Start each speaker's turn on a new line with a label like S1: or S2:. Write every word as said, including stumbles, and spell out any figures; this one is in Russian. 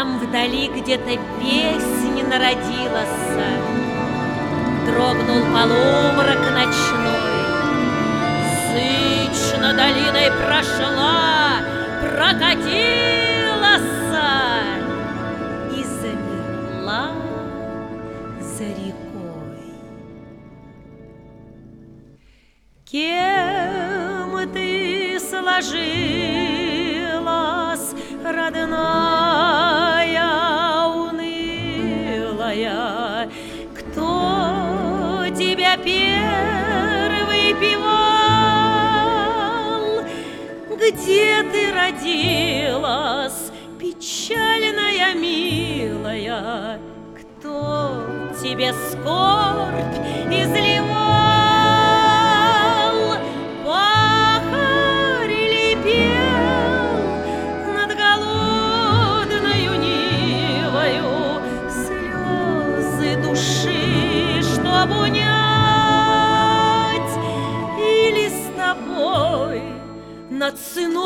S1: Там вдали где-то песня народилась, дрогнул полумрак ночной. Сыч над долиной прошла, прокатилась и замерла за рекой. Кем ты сложилась, родная, унылая? Кто тебя первый певал? Где ты родилась, печальная, милая? Кто тебе скорбь изливал? Пахарь ли пел над голодною нивою слезы души, чтоб унять? Или с тобой над сыном